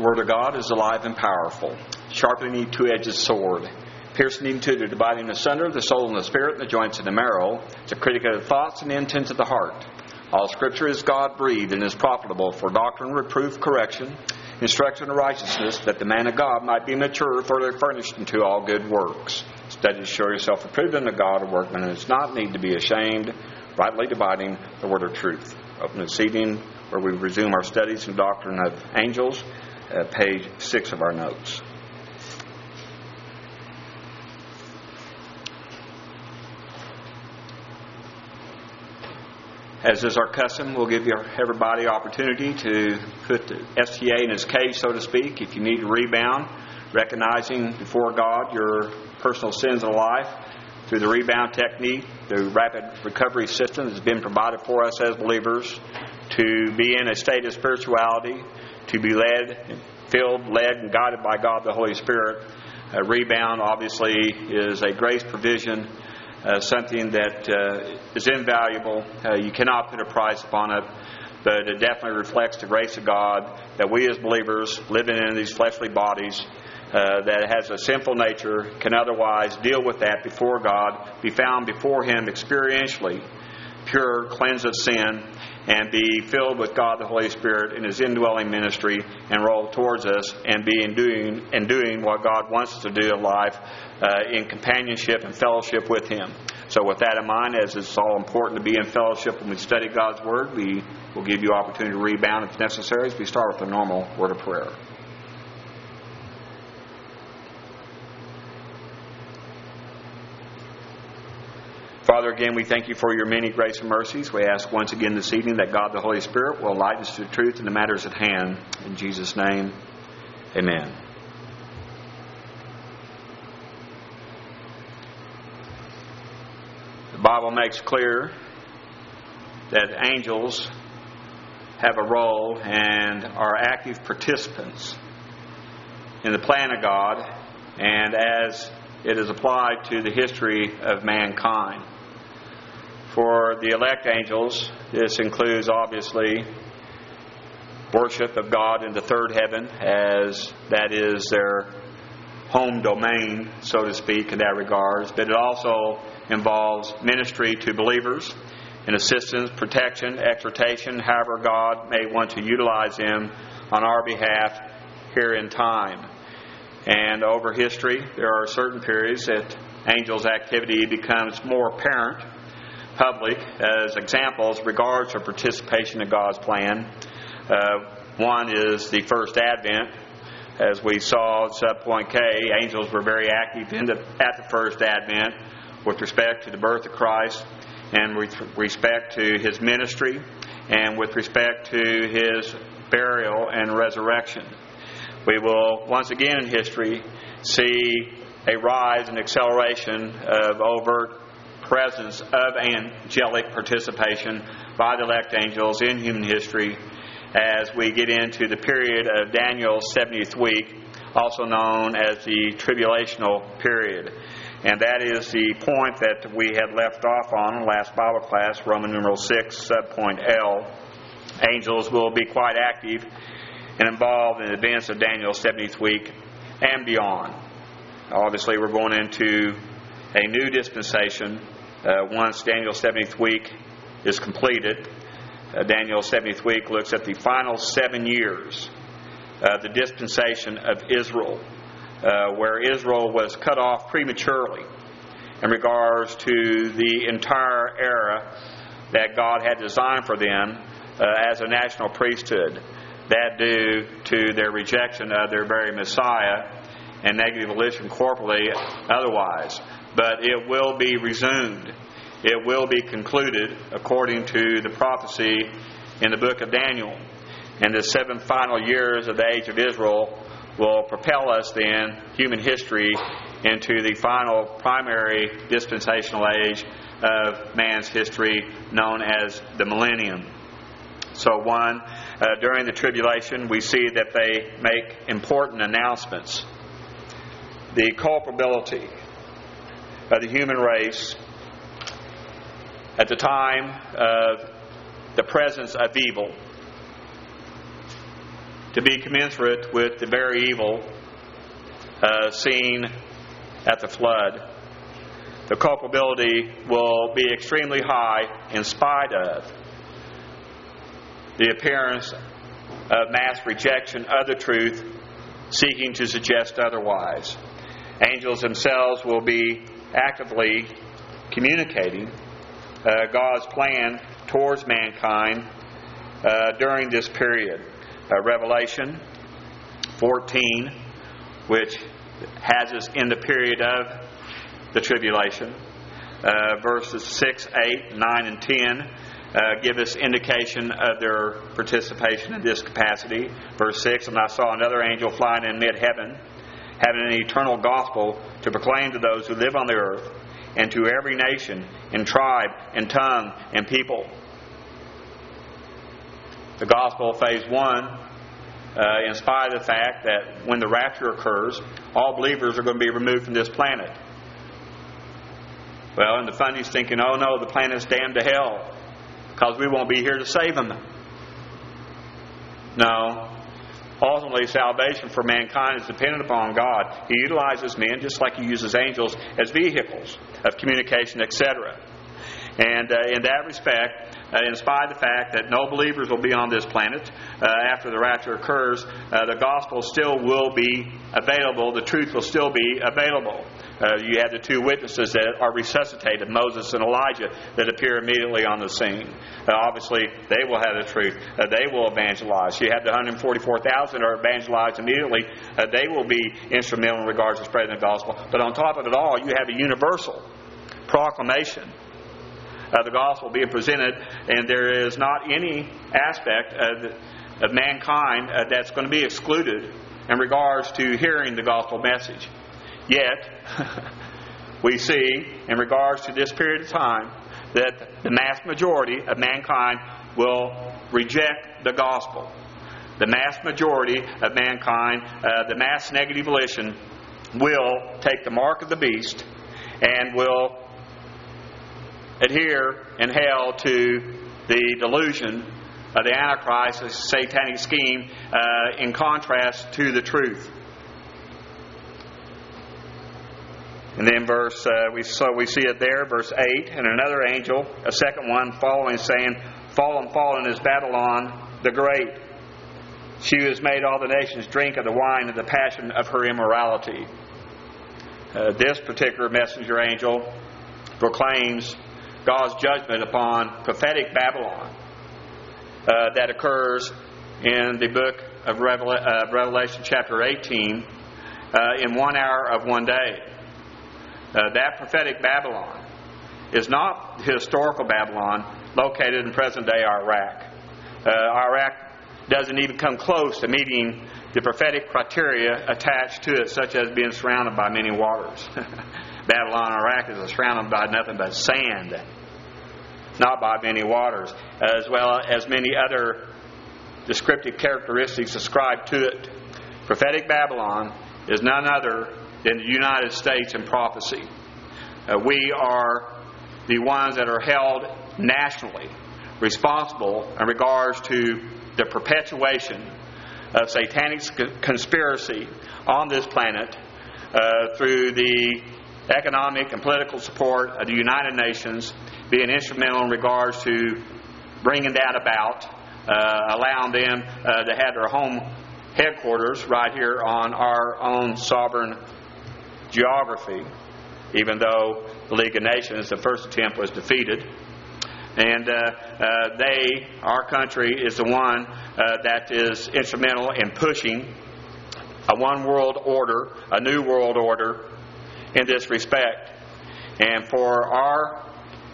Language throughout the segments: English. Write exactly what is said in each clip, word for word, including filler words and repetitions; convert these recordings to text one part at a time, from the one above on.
Word of God is alive and powerful, sharpening any two-edged sword, piercing into the dividing asunder the soul and the spirit and the joints and the marrow. It's a critic of the thoughts and the intents of the heart. All Scripture is God-breathed and is profitable for doctrine, reproof, correction, instruction in righteousness, that the man of God might be mature, thoroughly furnished unto all good works. Study to show yourself approved unto God, a workman who does not need to be ashamed, rightly dividing the word of truth. Open this evening where we resume our studies in Doctrine of Angels, uh, page six of our notes. As is our custom, we'll give everybody opportunity to put the S T A in its cage, so to speak. If you need to rebound, recognizing before God your personal sins of life through the rebound technique, the rapid recovery system that's been provided for us as believers, to be in a state of spirituality, to be led, filled, led, and guided by God the Holy Spirit. A rebound, obviously, is a grace provision. Uh, something that uh, is invaluable. Uh, you cannot put a price upon it, but it definitely reflects the grace of God that we as believers living in these fleshly bodies uh, that has a sinful nature can otherwise deal with that before God, be found before Him experientially, pure, cleansed of sin, and be filled with God the Holy Spirit in His indwelling ministry and roll towards us and be in doing, and doing what God wants us to do in life uh, in companionship and fellowship with Him. So with that in mind, as it's all important to be in fellowship when we study God's Word, we will give you opportunity to rebound if necessary as we start with the normal word of prayer. Father, again, we thank You for Your many grace and mercies. We ask once again this evening that God the Holy Spirit will enlighten us to the truth in the matters at hand. In Jesus' name, amen. The Bible makes clear that angels have a role and are active participants in the plan of God and as it is applied to the history of mankind. For the elect angels, this includes obviously worship of God in the third heaven, as that is their home domain, so to speak, in that regards. But it also involves ministry to believers and assistance, protection, exhortation, however God may want to utilize them on our behalf here in time. And over history, there are certain periods that angels' activity becomes more apparent, public, as examples regards to participation in God's plan. Uh, one is the first advent. As we saw at subpoint K, angels were very active in the, at the first advent with respect to the birth of Christ and with respect to His ministry and with respect to His burial and resurrection. We will once again in history see a rise and acceleration of overt presence of angelic participation by the elect angels in human history as we get into the period of Daniel's seventieth week, also known as the tribulational period. And that is the point that we had left off on in the last Bible class, Roman numeral six, subpoint L. Angels will be quite active and involved in the events of Daniel's seventieth week and beyond. Obviously, we're going into a new dispensation uh, once Daniel's seventieth week is completed. Uh, Daniel's seventieth week looks at the final seven years of the dispensation of Israel, uh, where Israel was cut off prematurely in regards to the entire era that God had designed for them uh, as a national priesthood. That due to their rejection of their very Messiah and negative volition corporally otherwise. But it will be resumed. It will be concluded according to the prophecy in the book of Daniel. And the seven final years of the age of Israel will propel us then, human history, into the final primary dispensational age of man's history known as the millennium. So one, uh, during the tribulation, we see that they make important announcements. The culpability of the human race at the time of the presence of evil to be commensurate with the very evil uh, seen at the flood. The culpability will be extremely high in spite of the appearance of mass rejection of the truth, seeking to suggest otherwise. Angels themselves will be actively communicating uh, God's plan towards mankind uh, during this period. Uh, Revelation fourteen, which has us in the period of the tribulation, uh, verses six, eight, nine, and ten uh, give us indication of their participation in this capacity. Verse six, and I saw another angel flying in mid-heaven, having an eternal gospel to proclaim to those who live on the earth, and to every nation, and tribe, and tongue, and people. The gospel, phase one, uh, in spite of the fact that when the rapture occurs, all believers are going to be removed from this planet. Well, and the funny's thinking, oh no, the planet's damned to hell because we won't be here to save them. No. Ultimately, salvation for mankind is dependent upon God. He utilizes men just like He uses angels as vehicles of communication, et cetera. And uh, in that respect, uh, in spite of the fact that no believers will be on this planet uh, after the rapture occurs, uh, the gospel still will be available. The truth will still be available. Uh, you have the two witnesses that are resuscitated, Moses and Elijah, that appear immediately on the scene. Uh, obviously, they will have the truth. Uh, they will evangelize. You have the one hundred forty-four thousand that are evangelized immediately. Uh, they will be instrumental in regards to spreading the gospel. But on top of it all, you have a universal proclamation of the gospel being presented, and there is not any aspect of, of mankind uh, that's going to be excluded in regards to hearing the gospel message. Yet, we see, in regards to this period of time, that the mass majority of mankind will reject the gospel. The mass majority of mankind, uh, the mass negative volition, will take the mark of the beast and will adhere in hell to the delusion of the Antichrist, a satanic scheme, uh, in contrast to the truth. And then verse uh, we so we see it there, verse eight, and another angel, a second one, following, saying, "Fallen, fallen is Babylon the Great. She who has made all the nations drink of the wine of the passion of her immorality." Uh, this particular messenger angel proclaims God's judgment upon prophetic Babylon uh, that occurs in the book of Revela- uh, Revelation chapter eighteen uh, in one hour of one day. Uh, that prophetic Babylon is not the historical Babylon located in present-day Iraq. Uh, Iraq doesn't even come close to meeting the prophetic criteria attached to it, such as being surrounded by many waters. Babylon, Iraq is surrounded by nothing but sand, not by many waters, as well as many other descriptive characteristics ascribed to it. Prophetic Babylon is none other than the United States in prophecy. Uh, we are the ones that are held nationally responsible in regards to the perpetuation of satanic conspiracy on this planet uh, through the economic and political support of the United Nations, being instrumental in regards to bringing that about, uh, allowing them uh, to have their home headquarters right here on our own sovereign geography, even though the League of Nations, the first attempt was defeated. And uh, uh, they, our country, is the one uh, that is instrumental in pushing a one world order, a new world order in this respect. And for our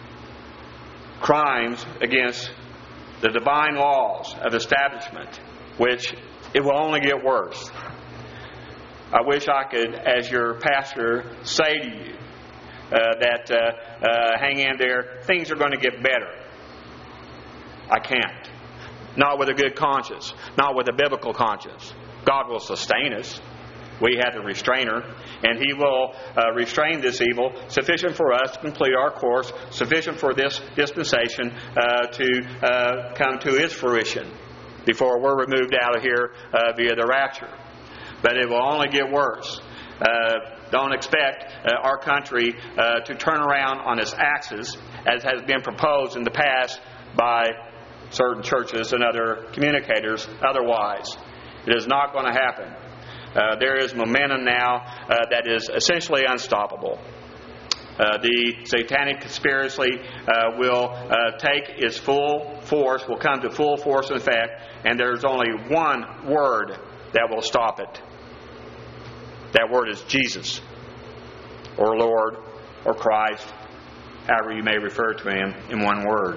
crimes against the divine laws of establishment, which it will only get worse. I wish I could, as your pastor, say to you uh, that uh, uh, hang in there, things are going to get better. I can't. Not with a good conscience. Not with a biblical conscience. God will sustain us. We have the restrainer, and He will uh, restrain this evil, sufficient for us to complete our course, sufficient for this dispensation uh, to uh, come to its fruition. before we're removed out of here uh, via the rapture. But it will only get worse. Uh, don't expect uh, our country uh, to turn around on its axis, as has been proposed in the past by certain churches and other communicators otherwise. It is not going to happen. Uh, there is momentum now uh, that is essentially unstoppable. Uh, the satanic conspiracy uh, will uh, take its full force, will come to full force and effect, and there's only one word that will stop it. That word is Jesus, or Lord, or Christ, however you may refer to Him in one word.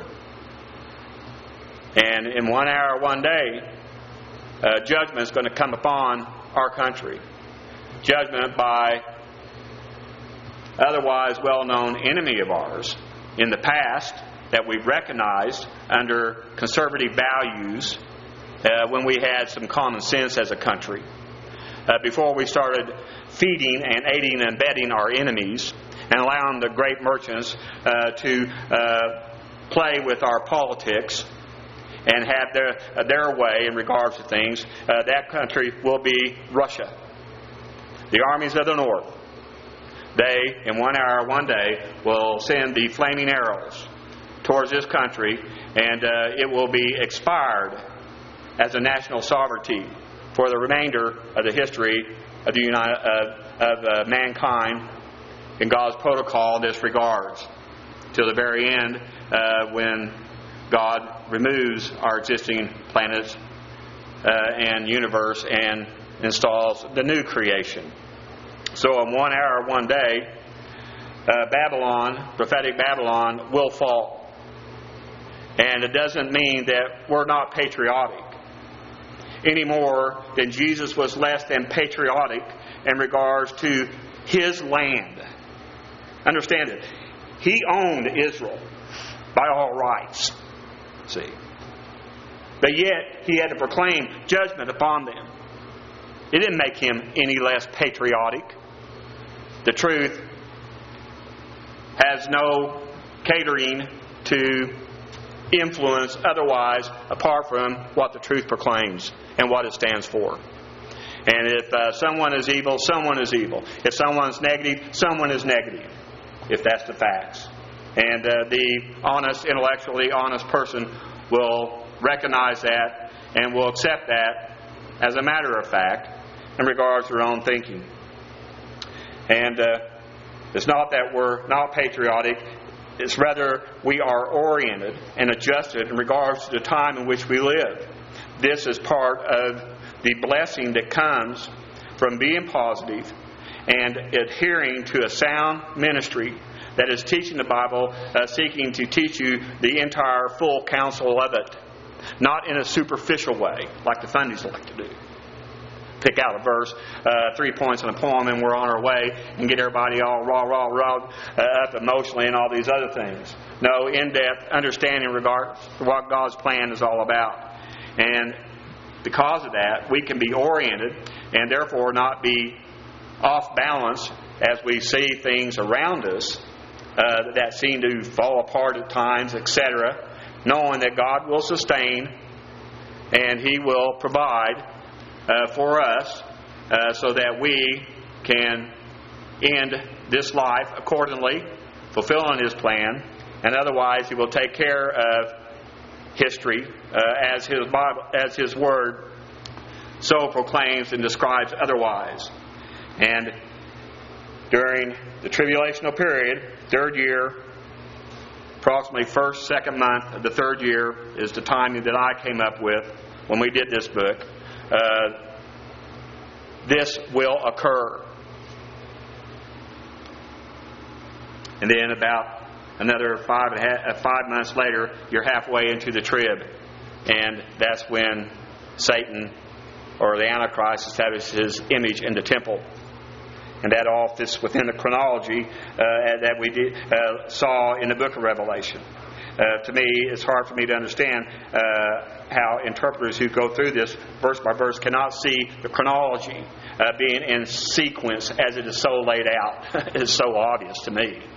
And in one hour, one day, uh, judgment is going to come upon our country. Judgment by otherwise well-known enemy of ours in the past that we've recognized under conservative values uh, when we had some common sense as a country. Uh, before we started feeding and aiding and abetting our enemies and allowing the great merchants uh, to uh, play with our politics and have their uh, their way in regards to things, uh, that country will be Russia. The armies of the north. They, in one hour, one day, will send the flaming arrows towards this country, and uh, it will be expired as a national sovereignty for the remainder of the history of the United, uh, of uh, mankind in God's protocol in this regards, till the very end, uh, when God removes our existing planets uh, and universe and installs the new creation. So in one hour, one day, uh, Babylon, prophetic Babylon, will fall. And it doesn't mean that we're not patriotic any more than Jesus was less than patriotic in regards to His land. Understand it. He owned Israel by all rights. See. But yet, He had to proclaim judgment upon them. It didn't make Him any less patriotic. The truth has no catering to influence otherwise apart from what the truth proclaims and what it stands for. And if uh, someone is evil, someone is evil. If someone's negative, someone is negative, if that's the facts. And uh, the honest, intellectually honest person will recognize that and will accept that as a matter of fact in regards to their own thinking. And uh, it's not that we're not patriotic. It's rather we are oriented and adjusted in regards to the time in which we live. This is part of the blessing that comes from being positive and adhering to a sound ministry that is teaching the Bible, uh, seeking to teach you the entire full counsel of it. Not in a superficial way, like the Fundies like to do. Pick out a verse, uh, three points in a poem, and we're on our way, and get everybody all raw, raw, raw, uh, up emotionally and all these other things. No, in-depth understanding regarding what God's plan is all about. And because of that, we can be oriented and therefore not be off balance as we see things around us uh, that seem to fall apart at times, et cetera, knowing that God will sustain and He will provide Uh, for us uh, so that we can end this life accordingly, fulfilling His plan, and otherwise He will take care of history uh, as His Bible, as His Word so proclaims and describes otherwise. And during the tribulational period, third year, approximately first, second month of the third year is the timing that I came up with when we did this book. Uh, this will occur. And then about another five, and a half, uh, five months later, you're halfway into the trib. And that's when Satan, or the Antichrist, establishes his image in the temple. And that all fits within the chronology uh, that we did, uh, saw in the book of Revelation. Uh, to me, it's hard for me to understand uh, how interpreters who go through this verse by verse cannot see the chronology uh, being in sequence as it is so laid out. It's so obvious to me.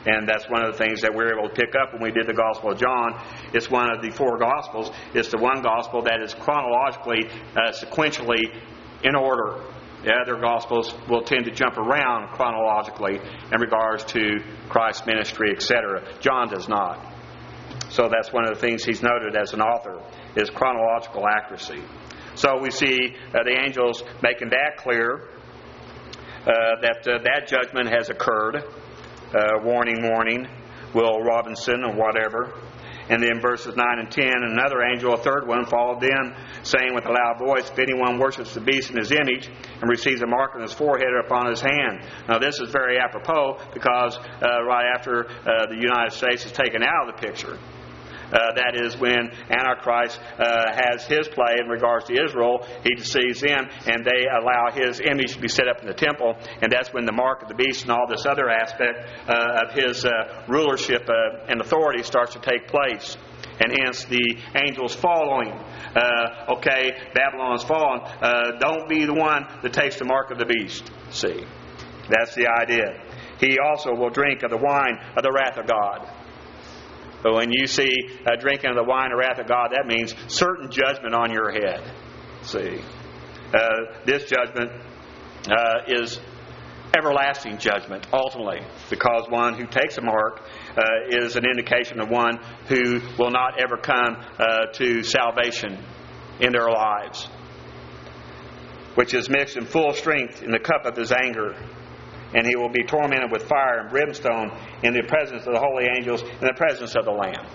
And that's one of the things that we're able to pick up when we did the Gospel of John. It's one of the four Gospels. It's the one Gospel that is chronologically, uh, sequentially in order. The other Gospels will tend to jump around chronologically in regards to Christ's ministry, et cetera. John does not. So that's one of the things he's noted as an author, is chronological accuracy. So we see uh, the angels making that clear, uh, that uh, that judgment has occurred. Uh, warning, warning, Will Robinson or whatever. And then verses nine and ten, another angel, a third one, followed them, saying with a loud voice, if anyone worships the beast in his image and receives a mark on his forehead or upon his hand. Now this is very apropos because uh, right after uh, the United States is taken out of the picture, Uh, that is when Antichrist uh, has his play in regards to Israel. He deceives them, and they allow his image to be set up in the temple. And that's when the mark of the beast and all this other aspect uh, of his uh, rulership uh, and authority starts to take place. And hence the angels following. Uh, okay, Babylon's fallen. Uh, don't be the one that takes the mark of the beast. See, that's the idea. He also will drink of the wine of the wrath of God. But when you see uh, drinking of the wine or wrath of God, that means certain judgment on your head. See, uh, this judgment uh, is everlasting judgment, ultimately, because one who takes a mark uh, is an indication of one who will not ever come uh, to salvation in their lives, which is mixed in full strength in the cup of his anger. And he will be tormented with fire and brimstone in the presence of the holy angels, in the presence of the Lamb.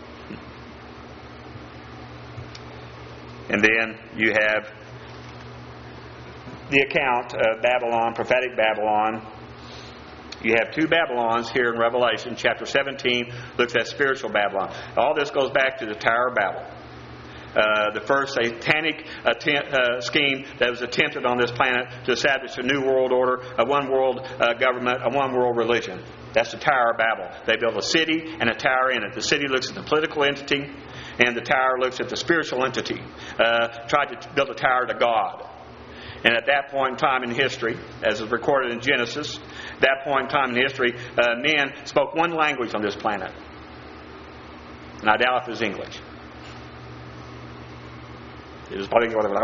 And then you have the account of Babylon, prophetic Babylon. You have two Babylons here in Revelation. Chapter seventeen looks at spiritual Babylon. All this goes back to the Tower of Babel. Uh, the first satanic attempt, uh, scheme that was attempted on this planet to establish a new world order, a one world uh, government, a one world religion. That's the Tower of Babel. They built a city and a tower in it. The city looks at the political entity, and the tower looks at the spiritual entity. Uh, tried to build a tower to God. And at that point in time in history, as is recorded in Genesis, that point in time in history, uh, men spoke one language on this planet. And I doubt if it was English. It was probably, I don't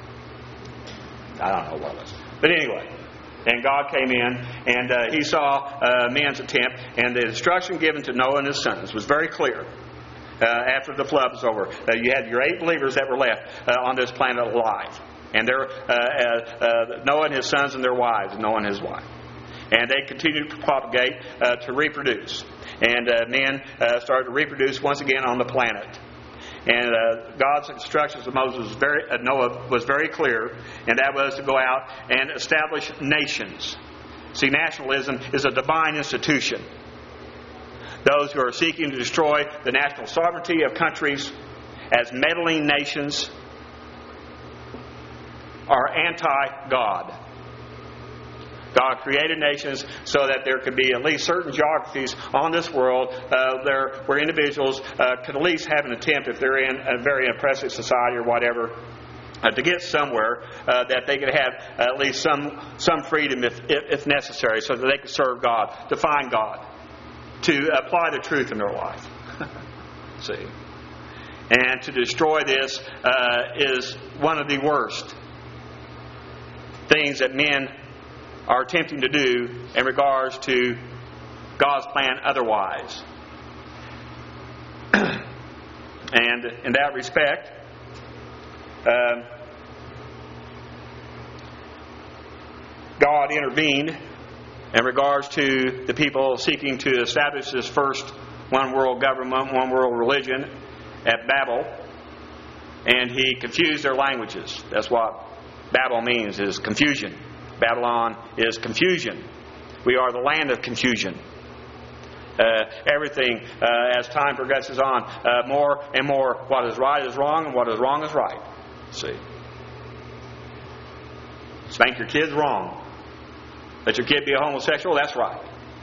know what it was. But anyway, and God came in, and uh, he saw uh, man's attempt, and the instruction given to Noah and his sons was very clear. Uh, after the flood was over, uh, you had your eight believers that were left uh, on this planet alive. And they're, uh, uh, uh, Noah and his sons and their wives, Noah and his wife. And they continued to propagate, uh, to reproduce. And uh, men uh, started to reproduce once again on the planet. And uh, God's instructions to Moses was very, uh, Noah was very clear, and that was to go out and establish nations. See, nationalism is a divine institution. Those who are seeking to destroy the national sovereignty of countries as meddling nations are anti-God. God created nations so that there could be at least certain geographies on this world uh, there where individuals uh, could at least have an attempt, if they're in a very oppressive society or whatever, uh, to get somewhere uh, that they could have at least some some freedom if, if, if necessary, so that they could serve God, to find God, to apply the truth in their life. See, and to destroy this uh, is one of the worst things that men are attempting to do in regards to God's plan otherwise. And in that respect, uh, God intervened in regards to the people seeking to establish this first one world government, one world religion at Babel, and He confused their languages. That's what Babel means, is confusion. Babylon is confusion. We are the land of confusion. Uh, everything, uh, as time progresses on, uh, more and more, what is right is wrong, and what is wrong is right. See, spank your kids wrong. Let your kid be a homosexual, that's right.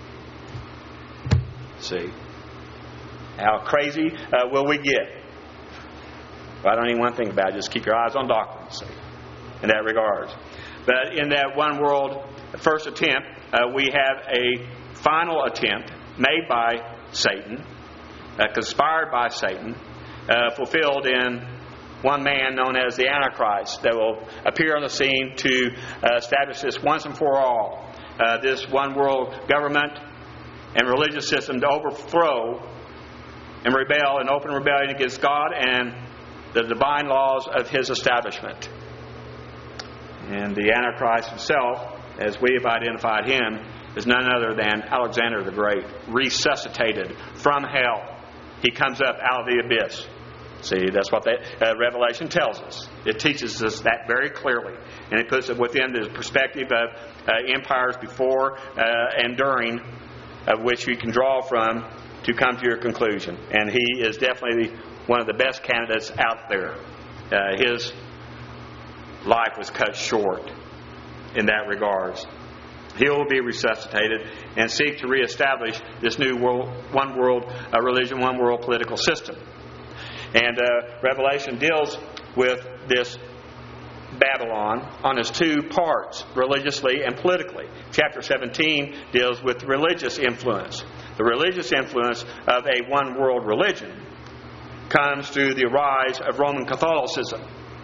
See, how crazy uh, will we get? Well, I don't even want to think about it. Just keep your eyes on doctrine. See, in that regard. But in that one world first attempt, uh, we have a final attempt made by Satan, uh, conspired by Satan, uh, fulfilled in one man known as the Antichrist that will appear on the scene to uh, establish this once and for all, uh, this one world government and religious system to overthrow and rebel in open rebellion against God and the divine laws of His establishment. And the Antichrist himself, as we have identified him, is none other than Alexander the Great, resuscitated from hell. He comes up out of the abyss. See, that's what that uh, Revelation tells us. It teaches us that very clearly. And it puts it within the perspective of uh, empires before uh, and during, of which you can draw from to come to your conclusion. And he is definitely one of the best candidates out there. Uh, his life was cut short in that regards. He will be resuscitated and seek to reestablish this new world, one world uh, religion, one world political system. And uh, Revelation deals with this Babylon on its two parts, religiously and politically. Chapter seventeen deals with religious influence. The religious influence of a one world religion comes through the rise of Roman Catholicism.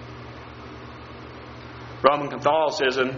Roman Catholicism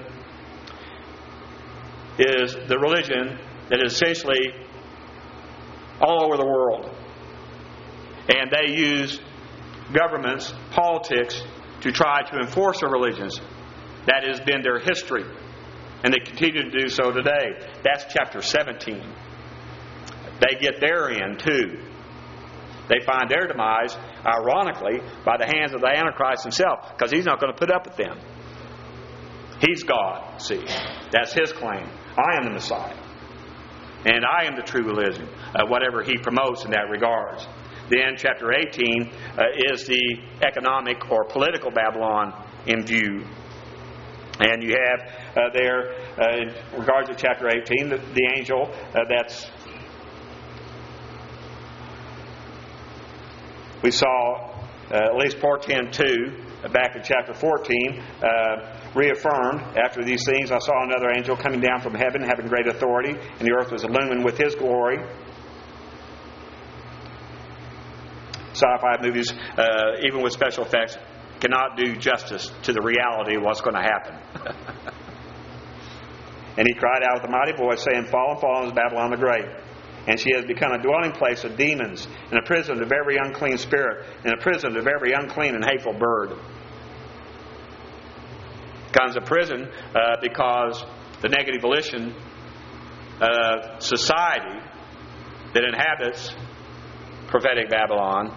is the religion that is essentially all over the world. And they use governments, politics, to try to enforce their religions. That has been their history. And they continue to do so today. That's chapter seventeen. They get their end too. They find their demise, ironically, by the hands of the Antichrist himself, because he's not going to put up with them. He's God, see. That's his claim. I am the Messiah. And I am the true religion, uh, whatever he promotes in that regards. Then chapter eighteen uh, is the economic or political Babylon in view. And you have uh, there, uh, in regards to chapter eighteen, the, the angel uh, that's we saw uh, at least portend to uh, back in chapter fourteen, uh, reaffirmed, after these things I saw another angel coming down from heaven, having great authority, and the earth was illumined with his glory. Sci-fi movies, uh, even with special effects, cannot do justice to the reality of what's going to happen. And he cried out with a mighty voice, saying, Fallen, fallen is Babylon the Great, and she has become a dwelling place of demons, and a prison of every unclean spirit, and a prison of every unclean and hateful bird. Becomes a prison uh, because the negative volition of society that inhabits prophetic Babylon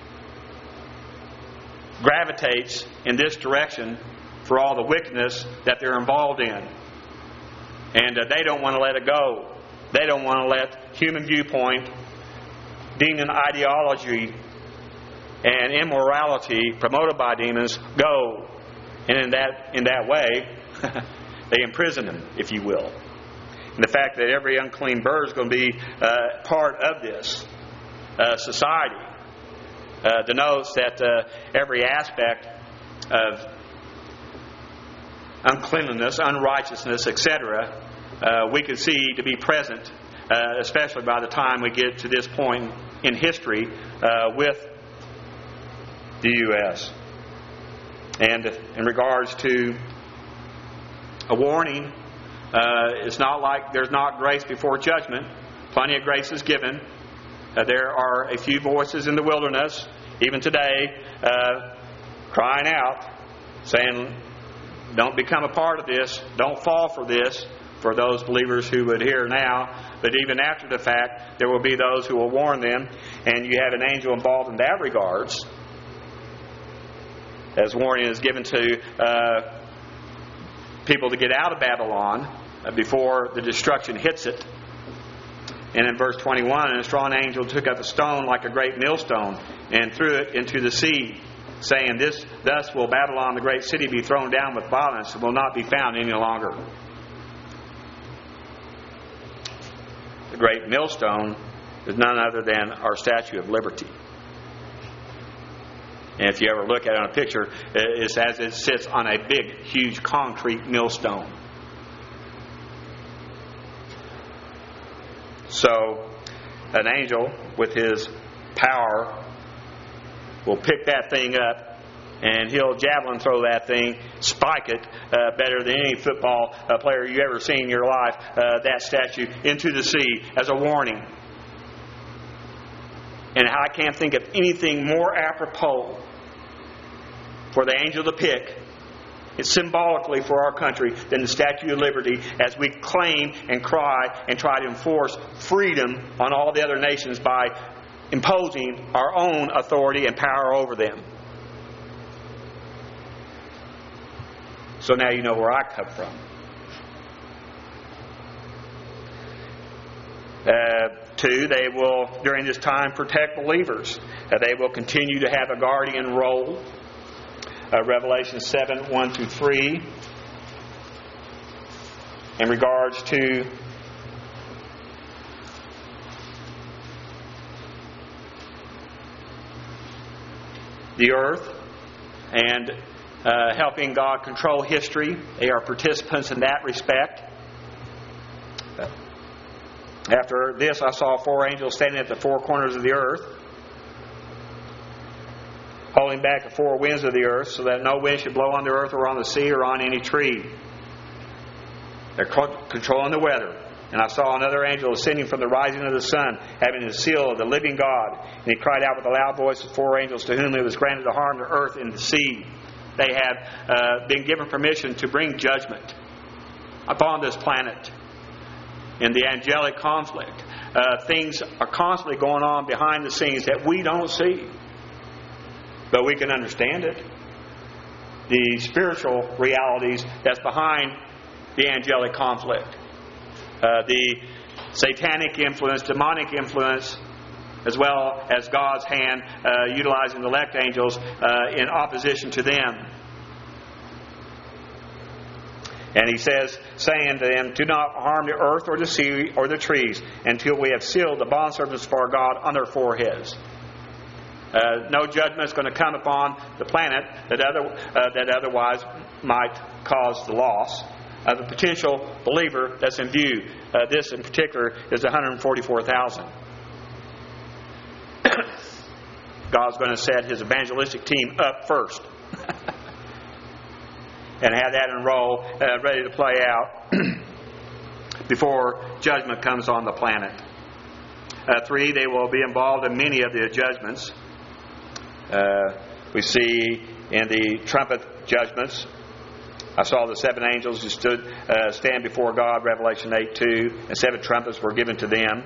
gravitates in this direction for all the wickedness that they're involved in. And uh, they don't want to let it go. They don't want to let human viewpoint, demon ideology, and immorality promoted by demons go. And in that in that way, they imprison them, if you will. And the fact that every unclean bird is going to be uh, part of this uh, society uh, denotes that uh, every aspect of uncleanliness, unrighteousness, et cetera, uh, we can see to be present, uh, especially by the time we get to this point in history uh, with the U S And in regards to a warning, uh, it's not like there's not grace before judgment. Plenty of grace is given. Uh, there are a few voices in the wilderness, even today, uh, crying out, saying, don't become a part of this. Don't fall for this, for those believers who would hear now. But even after the fact, there will be those who will warn them. And you have an angel involved in that regards, as warning is given to uh, people to get out of Babylon uh, before the destruction hits it. And in verse twenty-one, and a strong angel took up a stone like a great millstone and threw it into the sea, saying, "This thus will Babylon, the great city, be thrown down with violence and will not be found any longer." The great millstone is none other than our Statue of Liberty. And if you ever look at it on a picture, it's as it sits on a big, huge concrete millstone. So, an angel with his power will pick that thing up, and he'll javelin throw that thing, spike it uh, better than any football uh, player you ever seen in your life, uh, that statue, into the sea as a warning. And I can't think of anything more apropos for the angel to pick, it's symbolically for our country, than the Statue of Liberty, as we claim and cry and try to enforce freedom on all the other nations by imposing our own authority and power over them. So now you know where I come from. Uh, two, they will, during this time, protect believers. Uh, they will continue to have a guardian role. Uh, Revelation seven, one through three. In regards to the earth and uh, helping God control history. They are participants in that respect. After this, I saw four angels standing at the four corners of the earth, holding back the four winds of the earth, so that no wind should blow on the earth or on the sea or on any tree. They're controlling the weather. And I saw another angel ascending from the rising of the sun, having the seal of the living God. And he cried out with a loud voice to four angels to whom it was granted to harm the earth and the sea. They have uh, been given permission to bring judgment upon this planet in the angelic conflict. Uh, things are constantly going on behind the scenes that we don't see, but we can understand it. The spiritual realities that's behind the angelic conflict. Uh, the satanic influence, demonic influence, as well as God's hand uh, utilizing the elect angels uh, in opposition to them. And he says, saying to them, do not harm the earth or the sea or the trees until we have sealed the bondservants of our God on their foreheads. Uh, no judgment is going to come upon the planet that, other, uh, that otherwise might cause the loss of a potential believer that's in view. Uh, this in particular is one hundred forty-four thousand. God's going to set His evangelistic team up first and have that enroll, uh, ready to play out before judgment comes on the planet. Uh, three, they will be involved in many of the judgments. Uh, we see in the trumpet judgments, I saw the seven angels who stood, uh, stand before God, Revelation eight two, and seven trumpets were given to them.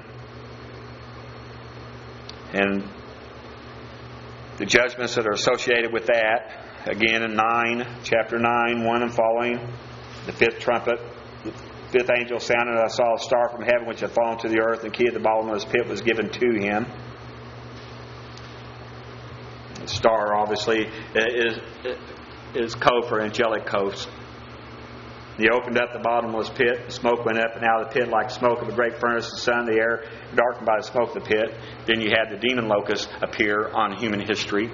And the judgments that are associated with that, again in nine, chapter nine, one and following, the fifth trumpet, the fifth angel sounded, and I saw a star from heaven which had fallen to the earth, and the key of the bottomless pit was given to him. The star, obviously, is, is code for angelic coast. He opened up the bottomless pit. The smoke went up and out of the pit like the smoke of a great furnace. The sun, the air, darkened by the smoke of the pit. Then you had the demon locusts appear on human history,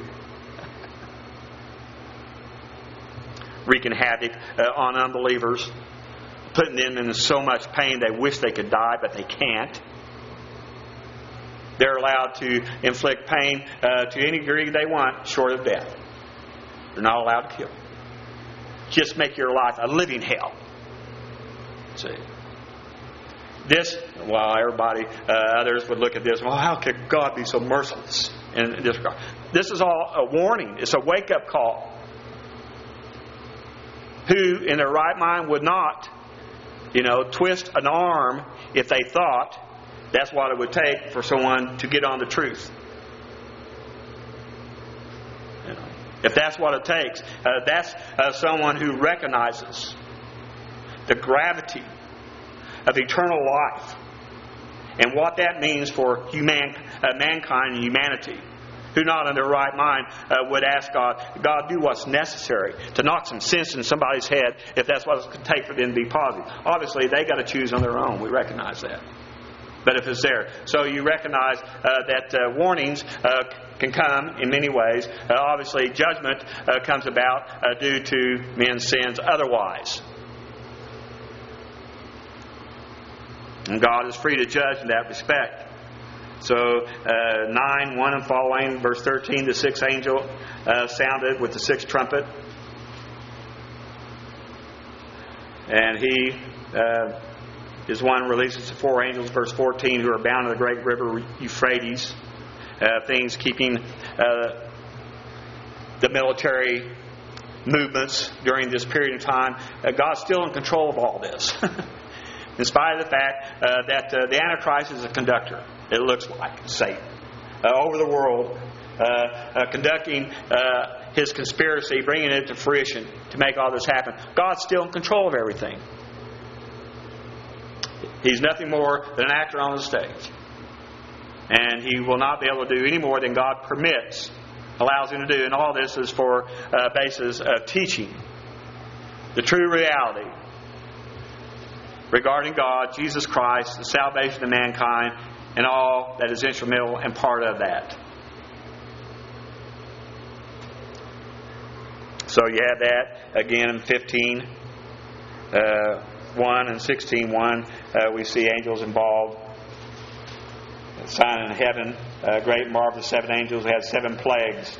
wreaking havoc uh, on unbelievers, putting them in so much pain they wish they could die, but they can't. They're allowed to inflict pain uh, to any degree they want, short of death. They're not allowed to kill. Just make your life a living hell. See, this, well, everybody, uh, others would look at this. Well, how could God be so merciless? And this, this is all a warning. It's a wake-up call. Who, in their right mind, would not, you know, twist an arm if they thought that's what it would take for someone to get on the truth. You know, if that's what it takes, uh, that's uh, someone who recognizes the gravity of eternal life and what that means for human, uh, mankind and humanity, who not in their right mind uh, would ask God, God, do what's necessary to knock some sense in somebody's head if that's what it's going to take for them to be positive. Obviously, they got to choose on their own. We recognize that. But if it's there. So you recognize uh, that uh, warnings uh, can come in many ways. Uh, obviously, judgment uh, comes about uh, due to men's sins otherwise. And God is free to judge in that respect. So uh, nine, one and following, verse thirteen, the sixth angel uh, sounded with the sixth trumpet. And he uh, is one releases the four angels, verse fourteen, who are bound in the great river Euphrates. Uh, things keeping uh, the military movements during this period of time. Uh, God's still in control of all this. In spite of the fact uh, that uh, the Antichrist is a conductor, it looks like Satan, uh, over the world, uh, uh, conducting uh, his conspiracy, bringing it to fruition to make all this happen. God's still in control of everything. He's nothing more than an actor on the stage. And he will not be able to do any more than God permits, allows him to do. And all this is for uh, basis of teaching the true reality regarding God, Jesus Christ, the salvation of mankind, and all that is instrumental and part of that. So you have that again in fifteen, uh, one and sixteen, one. Uh, we see angels involved. A sign in heaven, a great marvel of seven angels had seven plagues.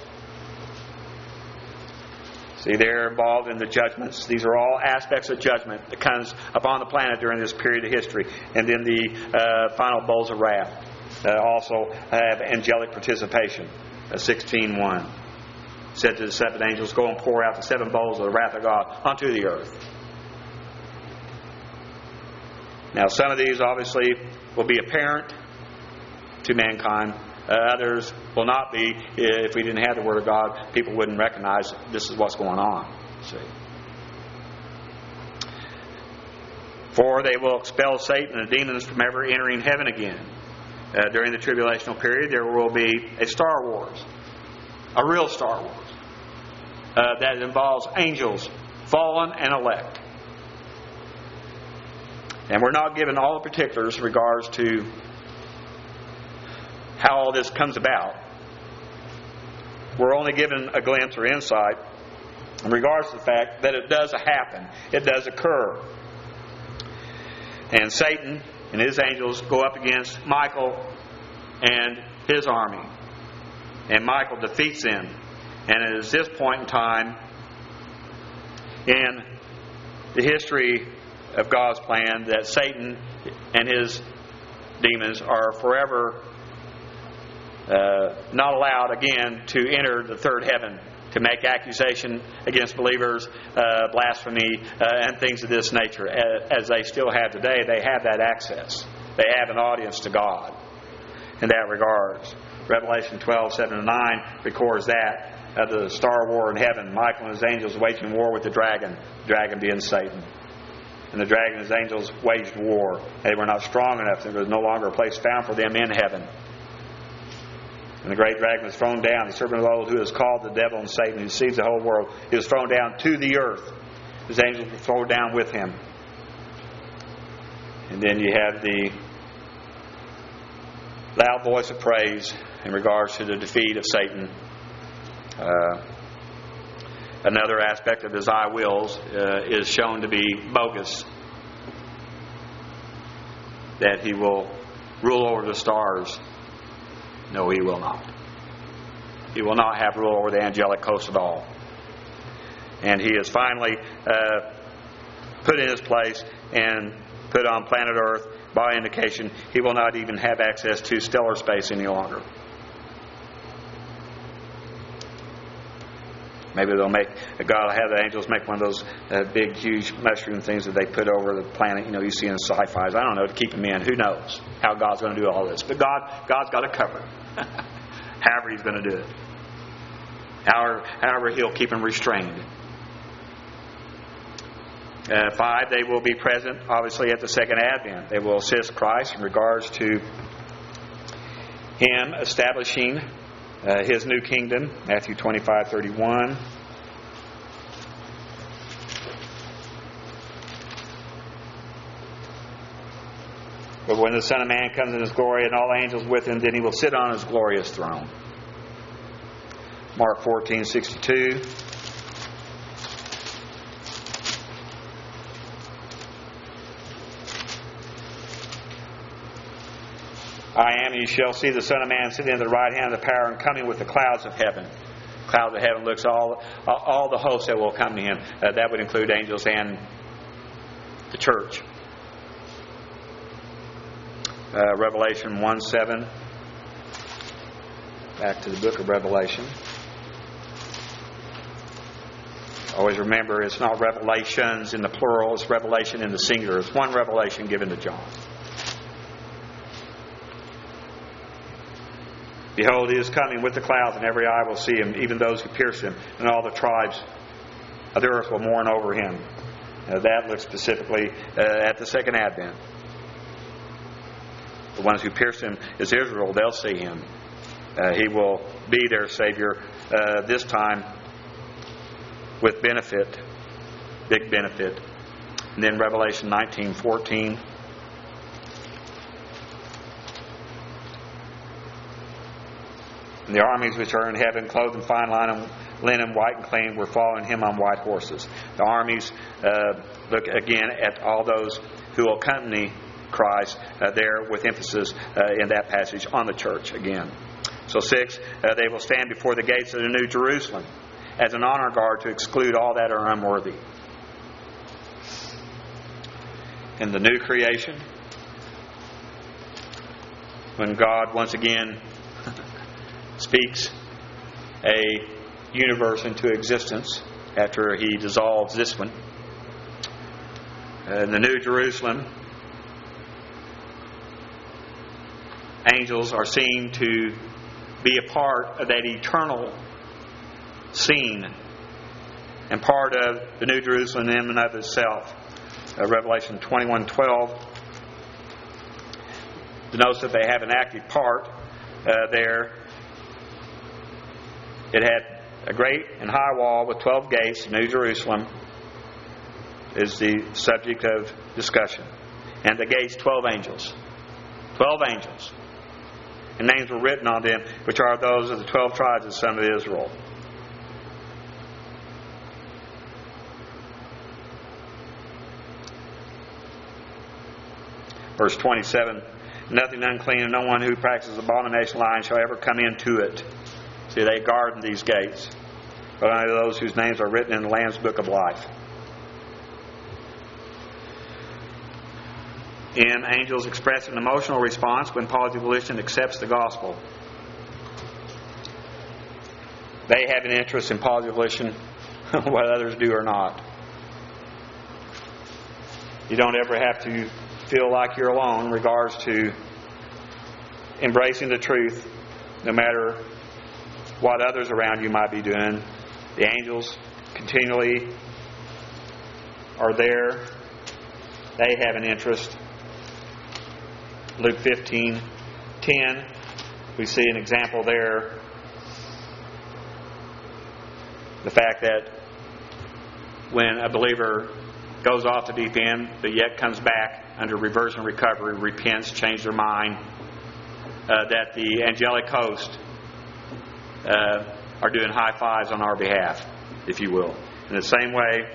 See, they're involved in the judgments. These are all aspects of judgment that comes upon the planet during this period of history. And then the uh, final bowls of wrath uh, also have angelic participation. Uh, sixteen one said to the seven angels, "Go and pour out the seven bowls of the wrath of God onto the earth." Now, some of these obviously will be apparent to mankind. Uh, others will not be. If we didn't have the Word of God, people wouldn't recognize this is what's going on. See? For they will expel Satan and the demons from ever entering heaven again. Uh, during the tribulational period, there will be a Star Wars, a real Star Wars, uh, that involves angels, fallen and elect. And we're not given all the particulars in regards to how all this comes about. We're only given a glimpse or insight in regards to the fact that it does happen. It does occur. And Satan and his angels go up against Michael and his army. And Michael defeats them. And it is this point in time in the history of God's plan that Satan and his demons are forever Uh, not allowed again to enter the third heaven to make accusation against believers, uh, blasphemy, uh, and things of this nature. As, as they still have today, they have that access. They have an audience to God in that regards. Revelation twelve, seven and nine records that of the star war in heaven. Michael and his angels waging war with the dragon, the dragon being Satan. And the dragon and his angels waged war. They were not strong enough. There was no longer a place found for them in heaven. And the great dragon was thrown down, the serpent of old, who is called the devil and Satan, who deceives the whole world. He was thrown down to the earth. His angels were thrown down with him. And then you have the loud voice of praise in regards to the defeat of Satan. Uh, another aspect of his I wills uh, is shown to be bogus. That he will rule over the stars. No, he will not. He will not have rule over the angelic host at all. And he is finally uh, put in his place and put on planet Earth by indication he will not even have access to stellar space any longer. Maybe they'll make, God will have the angels make one of those uh, big, huge mushroom things that they put over the planet, you know, you see in sci-fis. I don't know, to keep them in. Who knows how God's going to do all this. But God, God's got it covered. However He's going to do it. However, however He'll keep them restrained. Uh, five, they will be present, obviously, at the second advent. They will assist Christ in regards to Him establishing Uh, his new kingdom, Matthew twenty-five thirty-one. But when the Son of Man comes in His glory and all angels with Him, then He will sit on His glorious throne. Mark fourteen sixty-two. I am, and you shall see the Son of Man sitting in the right hand of the power and coming with the clouds of heaven. Clouds of heaven looks all all the hosts that will come to him. Uh, that would include angels and the church. Uh, Revelation one seven. Back to the book of Revelation. Always remember, it's not revelations in the plural, it's revelation in the singular. It's one revelation given to John. Behold, he is coming with the clouds, and every eye will see him, even those who pierced him, and all the tribes of the earth will mourn over him. Uh, that looks specifically uh, at the second advent. The ones who pierced him is Israel. They'll see him. Uh, he will be their Savior, uh, this time with benefit, big benefit. And then Revelation nineteen fourteen. And the armies which are in heaven, clothed in fine linen, linen, white and clean, were following him on white horses. The armies uh, look again at all those who will accompany Christ uh, there with emphasis uh, in that passage on the church again. So six, uh, they will stand before the gates of the New Jerusalem as an honor guard to exclude all that are unworthy. In the new creation, when God once again speaks a universe into existence after he dissolves this one. In the New Jerusalem, angels are seen to be a part of that eternal scene and part of the New Jerusalem in and of itself. Uh, Revelation twenty-one twelve denotes that they have an active part uh, there. It had a great and high wall with twelve gates. New Jerusalem is the subject of discussion. And the gates, twelve angels. Twelve angels. And names were written on them, which are those of the twelve tribes of the son of Israel. Verse twenty-seven, nothing unclean and no one who practices abomination lying shall ever come into it. See, they guard these gates, but only those whose names are written in the Lamb's book of life. And angels express an emotional response when positive volition accepts the gospel. They have an interest in positive volition, what others do or not. You don't ever have to feel like you're alone in regards to embracing the truth, no matter what others around you might be doing. The angels continually are there. They have an interest. Luke fifteen ten, we see an example there. The fact that when a believer goes off the deep end, but yet comes back under reversion recovery, repents, changes their mind, uh, that the angelic host uh, are doing high fives on our behalf, if you will. In the same way,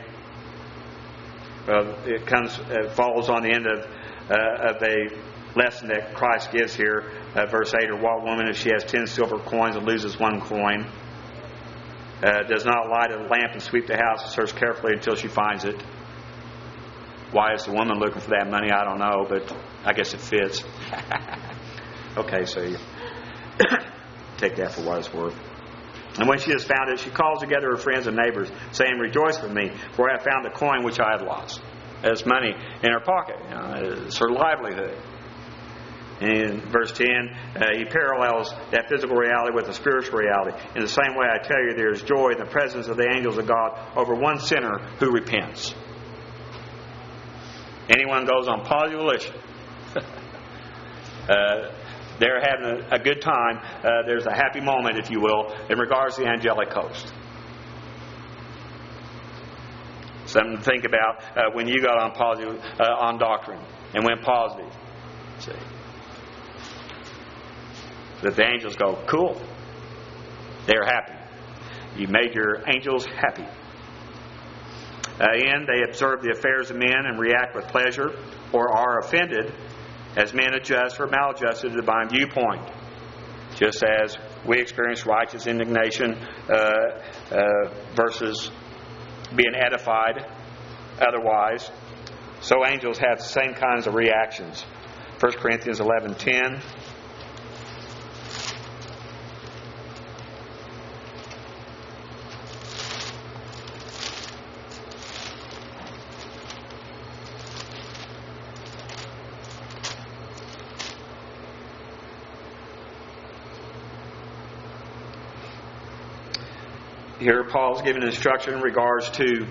uh, it comes, uh, falls on the end of uh, of a lesson that Christ gives here, uh, verse eight. Or what woman, if she has ten silver coins and loses one coin, uh, does not light a lamp and sweep the house and search carefully until she finds it? Why is the woman looking for that money? I don't know, but I guess it fits. Okay, so you take that for what it's worth. And when she has found it, she calls together her friends and neighbors, saying, "Rejoice with me, for I have found the coin which I had lost." That's money in her pocket. You know, it's her livelihood. In verse ten, uh, he parallels that physical reality with the spiritual reality. In the same way, I tell you, there is joy in the presence of the angels of God over one sinner who repents. Anyone goes on positive volition, uh, they're having a, a good time. Uh, there's a happy moment, if you will, in regards to the angelic host. Something to think about uh, when you got on positive uh, on doctrine and went positive. See, that the angels go, cool. They're happy. You made your angels happy. Uh, and they observe the affairs of men and react with pleasure, or are offended as men adjust or maladjust to the divine viewpoint. Just as we experience righteous indignation uh, uh, versus being edified otherwise, so angels have the same kinds of reactions. First Corinthians eleven ten. Here Paul's giving instruction in regards to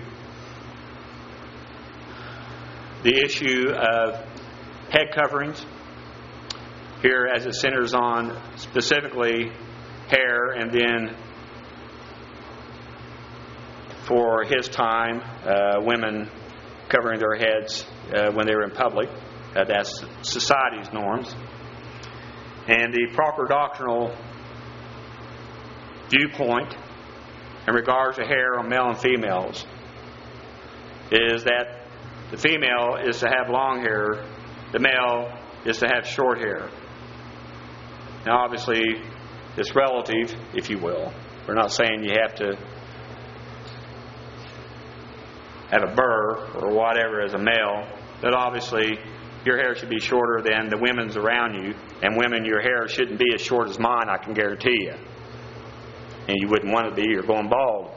the issue of head coverings. Here as it centers on specifically hair, and then for his time, uh, women covering their heads uh, when they were in public. Uh, that's society's norms. And the proper doctrinal viewpoint in regards to hair on male and females is that the female is to have long hair, the male is to have short hair. Now obviously it's relative, if you will. We're not saying you have to have a burr or whatever as a male, but obviously your hair should be shorter than the women's around you, and women, your hair shouldn't be as short as mine, I can guarantee you. And you wouldn't want to be, you're going bald.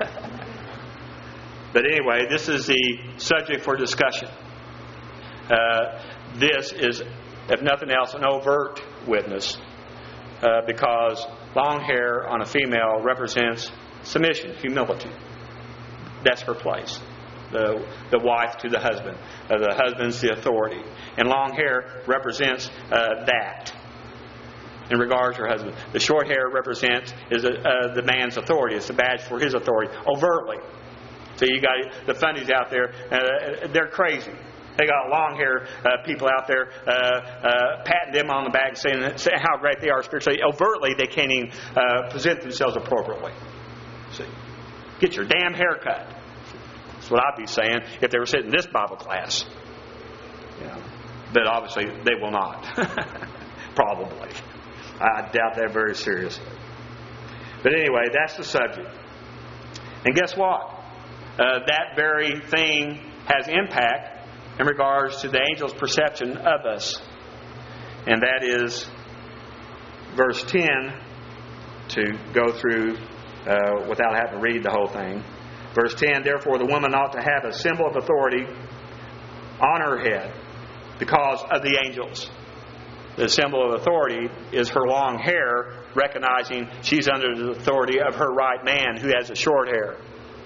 But anyway, this is the subject for discussion. Uh, this is, if nothing else, an overt witness, uh, because long hair on a female represents submission, humility. That's her place. The, the wife to the husband. Uh, the husband's the authority. And long hair represents uh, that. In regards to her husband. The short hair represents is a, uh, the man's authority. It's a badge for his authority, overtly. So you got the funnies out there, uh, they're crazy. They got long hair uh, people out there uh, uh, patting them on the back, saying, saying how great they are spiritually. Overtly, they can't even uh, present themselves appropriately. See, get your damn hair cut. That's what I'd be saying if they were sitting in this Bible class. Yeah. But obviously, they will not. Probably. I doubt that very seriously. But anyway, that's the subject. And guess what? Uh, that very thing has impact in regards to the angel's perception of us. And that is verse ten, to go through uh, without having to read the whole thing. Verse ten, therefore the woman ought to have a symbol of authority on her head because of the angels. The symbol of authority is her long hair, recognizing she's under the authority of her right man who has the short hair.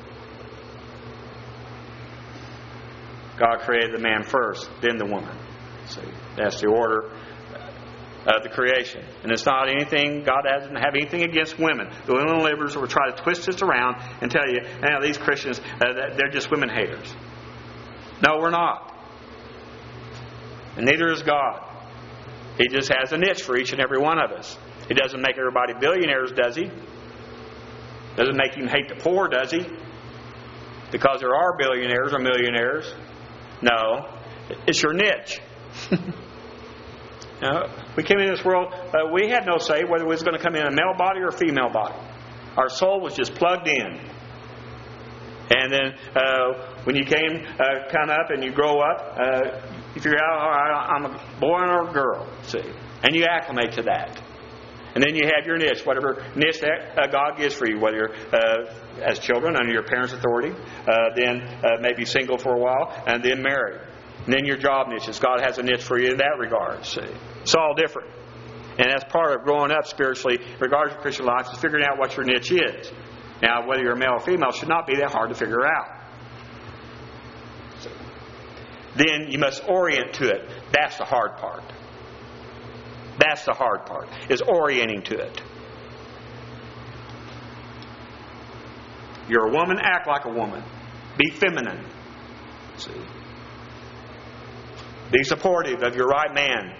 God created the man first, then the woman. See, that's the order of the creation. And it's not anything, God doesn't have anything against women. The women livers will try to twist this around and tell you, now these Christians, uh, they're just women haters. No, we're not. And neither is God. He just has a niche for each and every one of us. He doesn't make everybody billionaires, does he? Doesn't make him hate the poor, does he? Because there are billionaires or millionaires. No. It's your niche. Now, we came into this world, uh, we had no say whether we was going to come in a male body or a female body. Our soul was just plugged in. And then uh, when you came, uh, come up and you grow up, uh, you figure out, all right, I'm a boy or a girl, see. And you acclimate to that. And then you have your niche, whatever niche that uh, God gives for you, whether you're uh, as children under your parents' authority, uh, then uh, maybe single for a while, and then married. And then your job niches. God has a niche for you in that regard, see. It's all different. And that's part of growing up spiritually, regardless of Christian life, is figuring out what your niche is. Now, whether you're male or female should not be that hard to figure out. Then you must orient to it. That's the hard part. That's the hard part, is orienting to it. You're a woman, act like a woman. Be feminine. See? Be supportive of your right man.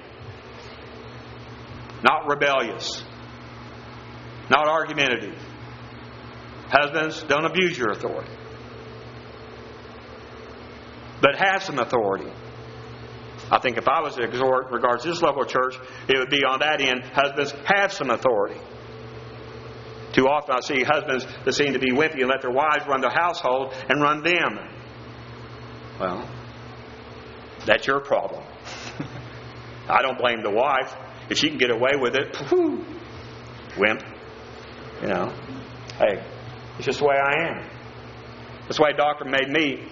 Not rebellious. Not argumentative. Husbands, don't abuse your authority. But have some authority. I think if I was to exhort in regards to this local church, it would be on that end, husbands have some authority. Too often I see husbands that seem to be wimpy and let their wives run their household and run them. Well, that's your problem. I don't blame the wife. If she can get away with it, whoo, wimp. You know, hey, it's just the way I am. That's the way doctrine made me.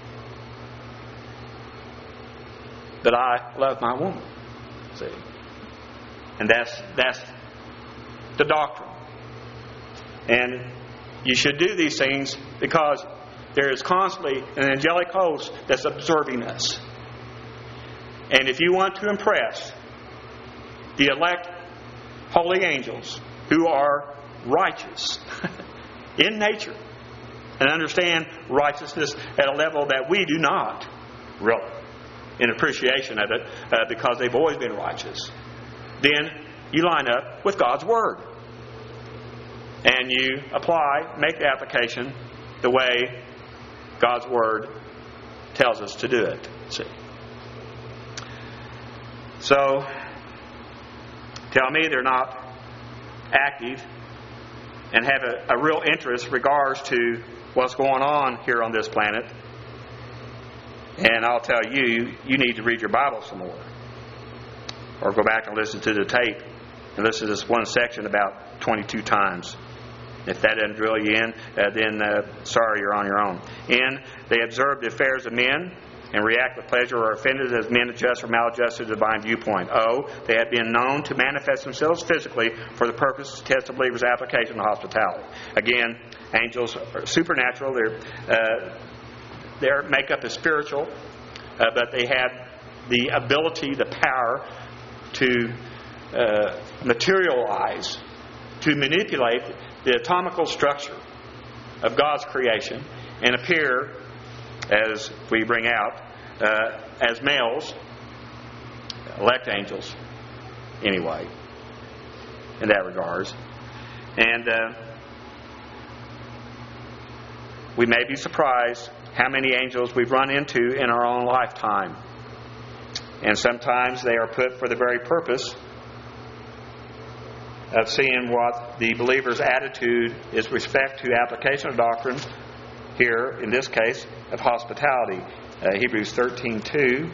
That I love my woman. See? And that's that's the doctrine. And you should do these things because there is constantly an angelic host that's observing us. And if you want to impress the elect holy angels who are righteous in nature and understand righteousness at a level that we do not, really, in appreciation of it, uh, because they've always been righteous, then you line up with God's Word. And you apply, make the application the way God's Word tells us to do it. See? So, tell me they're not active and have a, a real interest in regards to what's going on here on this planet. And I'll tell you, you need to read your Bible some more. Or go back and listen to the tape and listen to this one section about twenty-two times. If that doesn't drill you in, uh, then uh, sorry, you're on your own. In, they observe the affairs of men and react with pleasure or offended as men adjust or maladjust to the divine viewpoint. Oh, they have been known to manifest themselves physically for the purpose to test a believer's application of hospitality. Again, angels are supernatural. Their uh, their makeup is spiritual, uh, but they have the ability, the power to uh, materialize, to manipulate the atomical structure of God's creation and appear, as we bring out, uh, as males, elect angels, anyway, in that regards. And uh, we may be surprised how many angels we've run into in our own lifetime. And sometimes they are put for the very purpose of seeing what the believer's attitude is with respect to application of doctrine, here, in this case, of hospitality. Uh, Hebrews thirteen two.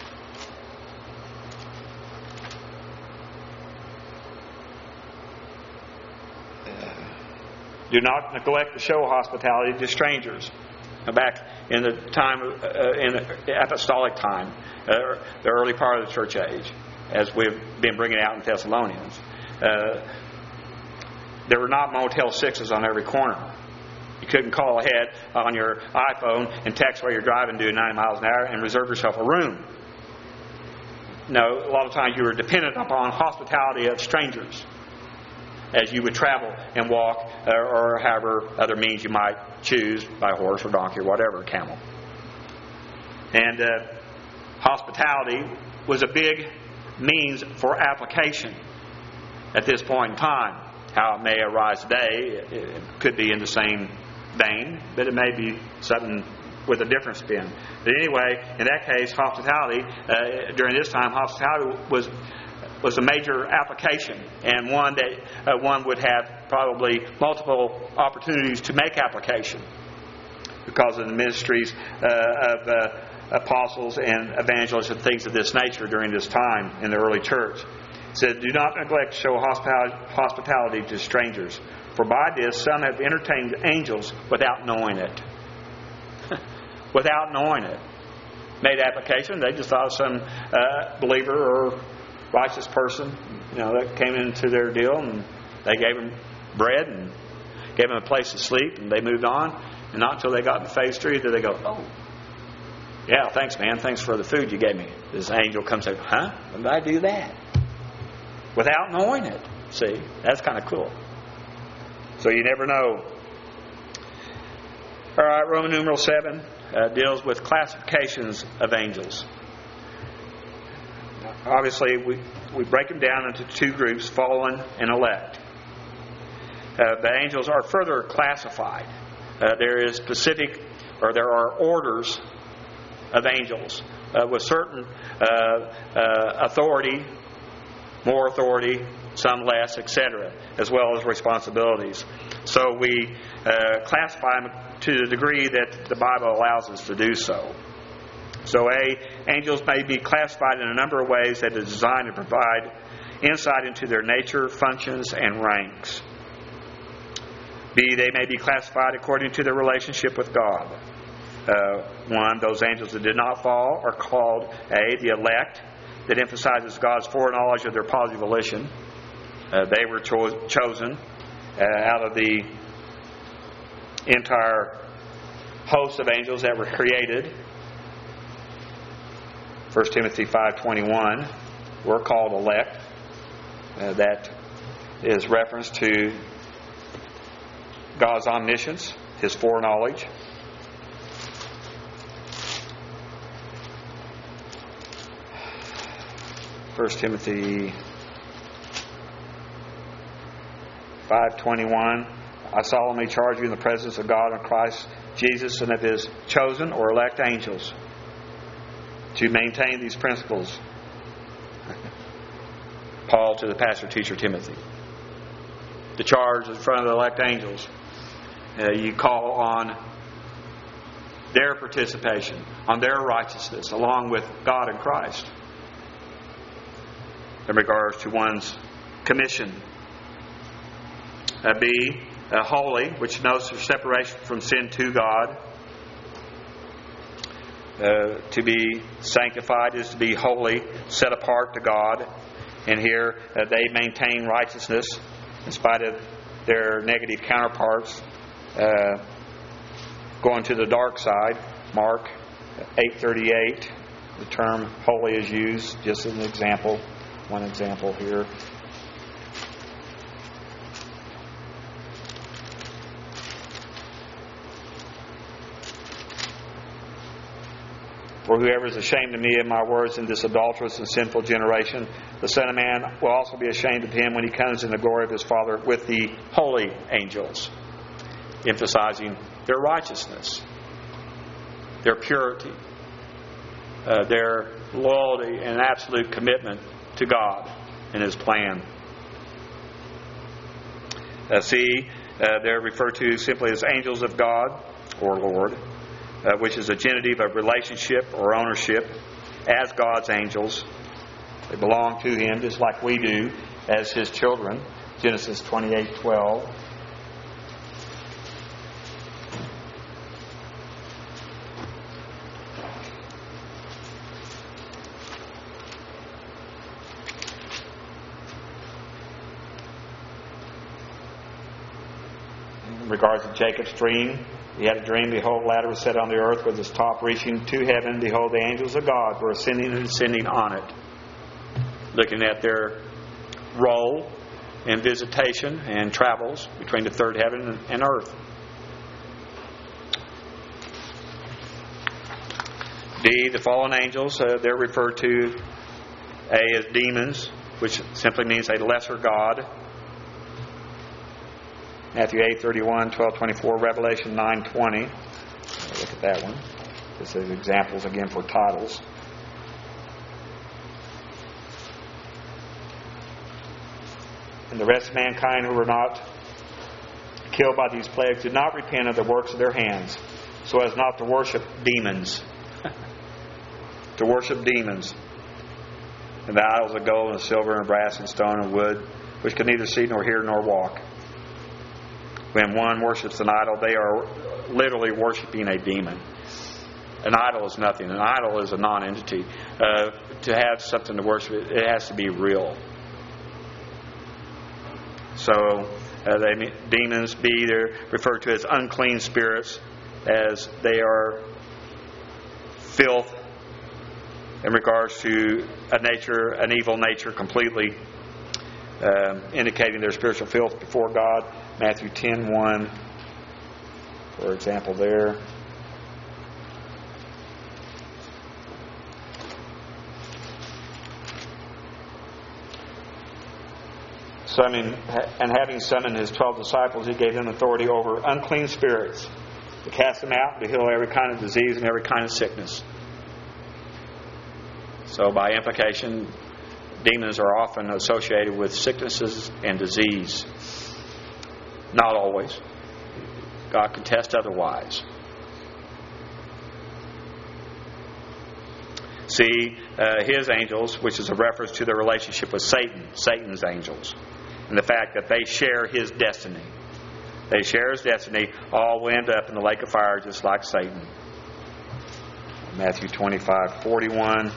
Do not neglect to show hospitality to strangers. Now back in the time, uh, in the apostolic time, uh, the early part of the church age, as we've been bringing out in Thessalonians, uh, there were not Motel sixes on every corner. You couldn't call ahead on your iPhone and text while you're driving doing ninety miles an hour and reserve yourself a room. No, a lot of times you were dependent upon hospitality of strangers as you would travel and walk, or, or however other means you might choose, by horse or donkey or whatever, camel. And uh, hospitality was a big means for application at this point in time. How it may arise today, it could be in the same vein, but it may be something with a different spin. But anyway, in that case, hospitality, uh, during this time, hospitality was was a major application, and one that uh, one would have probably multiple opportunities to make application because of the ministries uh, of uh, apostles and evangelists and things of this nature during this time in the early church. It said, do not neglect to show hospitality to strangers, for by this some have entertained angels without knowing it. Without knowing it. Made application. They just thought some uh, believer or righteous person, you know, that came into their deal, and they gave them bread and gave them a place to sleep, and they moved on. And not until they got to phase three did they go, oh, yeah, thanks, man. Thanks for the food you gave me. This angel comes and says, huh? When did I do that? Without knowing it. See, that's kind of cool. So you never know. All right, Roman numeral seven uh, deals with classifications of angels. Obviously, we, we break them down into two groups, fallen and elect. Uh, the angels are further classified. Uh, there is specific, or there are orders of angels uh, with certain uh, uh, authority, more authority, some less, et cetera, as well as responsibilities. So we uh, classify them to the degree that the Bible allows us to do so. So A, angels may be classified in a number of ways that are designed to provide insight into their nature, functions, and ranks. B, they may be classified according to their relationship with God. Uh, one, those angels that did not fall are called A, the elect, that emphasizes God's foreknowledge of their positive volition. Uh, they were cho- chosen uh, out of the entire host of angels that were created. First Timothy five twenty-one, we're called elect. Uh, that is reference to God's omniscience, His foreknowledge. First Timothy five twenty-one, I solemnly charge you in the presence of God and Christ Jesus and of His chosen or elect angels to maintain these principles. Paul to the pastor teacher Timothy. The charge in front of the elect angels. Uh, you call on their participation, on their righteousness, along with God and Christ, in regards to one's commission. Uh, B, uh, holy, which knows their separation from sin to God. Uh, to be sanctified is to be holy, set apart to God. And here uh, they maintain righteousness in spite of their negative counterparts uh, going to the dark side. Mark eight thirty-eight, the term holy is used just as an example. One example here. For whoever is ashamed of me and my words in this adulterous and sinful generation, the Son of Man will also be ashamed of him when he comes in the glory of his Father with the holy angels. Emphasizing their righteousness, their purity, uh, their loyalty and absolute commitment to God and His plan. Uh, C, uh, they're referred to simply as angels of God or Lord. Uh, which is a genitive of relationship or ownership as God's angels. They belong to Him just like we do as His children. Genesis twenty-eight twelve. In regards to Jacob's dream, he had a dream, behold, a ladder was set on the earth with its top reaching to heaven. Behold, the angels of God were ascending and descending on it. Looking at their role in visitation and travels between the third heaven and earth. D, the fallen angels, uh, they're referred to A as demons, which simply means a lesser god. Matthew eight thirty-one, twelve twenty-four, Revelation nine twenty. Look at that one. This is examples again for titles. And the rest of mankind who were not killed by these plagues did not repent of the works of their hands, so as not to worship demons. To worship demons. And the idols of gold and silver and brass and stone and wood, which could neither see nor hear nor walk. When one worships an idol, they are literally worshiping a demon. An idol is nothing. An idol is a non-entity. Uh, to have something to worship, it has to be real. So, uh, they, demons, B, they're referred to as unclean spirits, as they are filth in regards to a nature, an evil nature completely, uh, indicating their spiritual filth before God. Matthew ten one, for example, there. Summoning, and having summoned His twelve disciples, He gave them authority over unclean spirits to cast them out, to heal every kind of disease and every kind of sickness. So by implication, demons are often associated with sicknesses and disease. Not always. God can test otherwise. See, uh, his angels, which is a reference to their relationship with Satan, Satan's angels, and the fact that they share his destiny. They share his destiny, all will end up in the lake of fire just like Satan. Matthew twenty-five forty-one.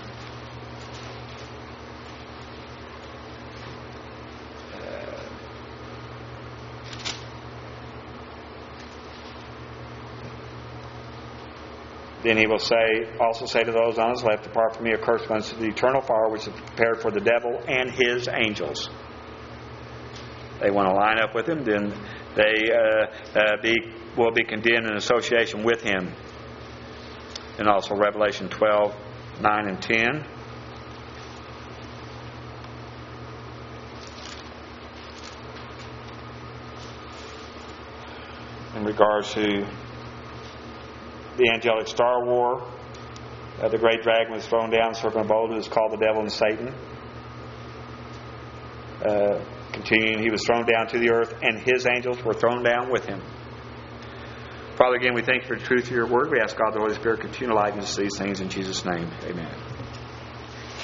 Then he will say, also say to those on his left, depart from me, accursed ones, to the eternal fire which is prepared for the devil and his angels. They want to line up with him, then they uh, uh, be will be condemned in association with him. And also Revelation twelve, nine and ten. In regards to the angelic star war, uh, the great dragon was thrown down, the serpent of old, who is called the devil and Satan. Uh, continuing, he was thrown down to the earth, and his angels were thrown down with him. Father, again, we thank you for the truth of your word. We ask God, the Holy Spirit, continue to lighten us to these things in Jesus' name. Amen.